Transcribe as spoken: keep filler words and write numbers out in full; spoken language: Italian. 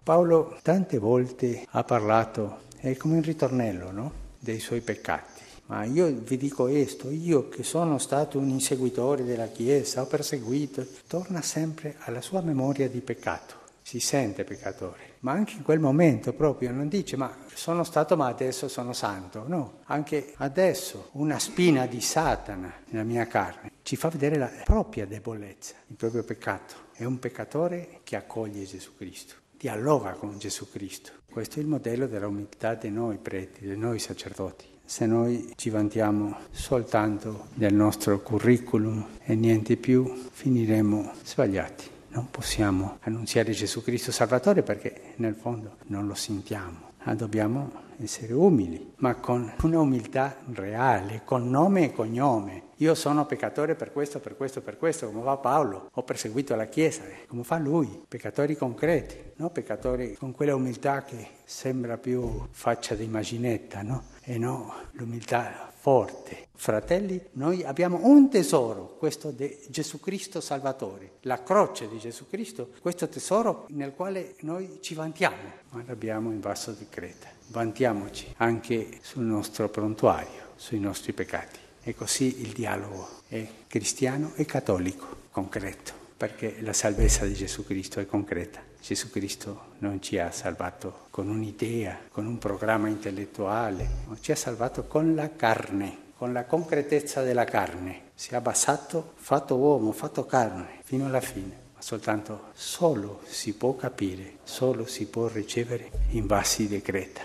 Paolo tante volte ha parlato, è come un ritornello, no? Dei suoi peccati. Ma io vi dico questo, io che sono stato un inseguitore della Chiesa, ho perseguito, torna sempre alla sua memoria di peccato. Si sente peccatore, ma anche in quel momento proprio non dice ma sono stato ma adesso sono santo. No, anche adesso una spina di Satana nella mia carne ci fa vedere la propria debolezza, il proprio peccato. È un peccatore che accoglie Gesù Cristo, dialoga con Gesù Cristo. Questo è il modello della umiltà di noi preti, di noi sacerdoti. Se noi ci vantiamo soltanto del nostro curriculum e niente più, finiremo sbagliati. Non possiamo annunziare Gesù Cristo Salvatore perché nel fondo non lo sentiamo. Ma dobbiamo essere umili, ma con una umiltà reale, con nome e cognome. Io sono peccatore per questo, per questo, per questo, come fa Paolo. Ho perseguito la Chiesa, come fa lui. Peccatori concreti, no? Peccatori con quella umiltà che sembra più faccia di immaginetta, no? E no, l'umiltà forte. Fratelli, noi abbiamo un tesoro, questo di Gesù Cristo Salvatore, la croce di Gesù Cristo, questo tesoro nel quale noi ci vantiamo, ma l'abbiamo in vaso di Creta. Vantiamoci anche sul nostro prontuario, sui nostri peccati. E così il dialogo è cristiano e cattolico, concreto, perché la salvezza di Gesù Cristo è concreta. Gesù Cristo non ci ha salvato con un'idea, con un programma intellettuale, ma ci ha salvato con la carne, con la concretezza della carne. Si è abbassato, fatto uomo, fatto carne, fino alla fine. Ma soltanto solo si può capire, solo si può ricevere in vasi di Creta.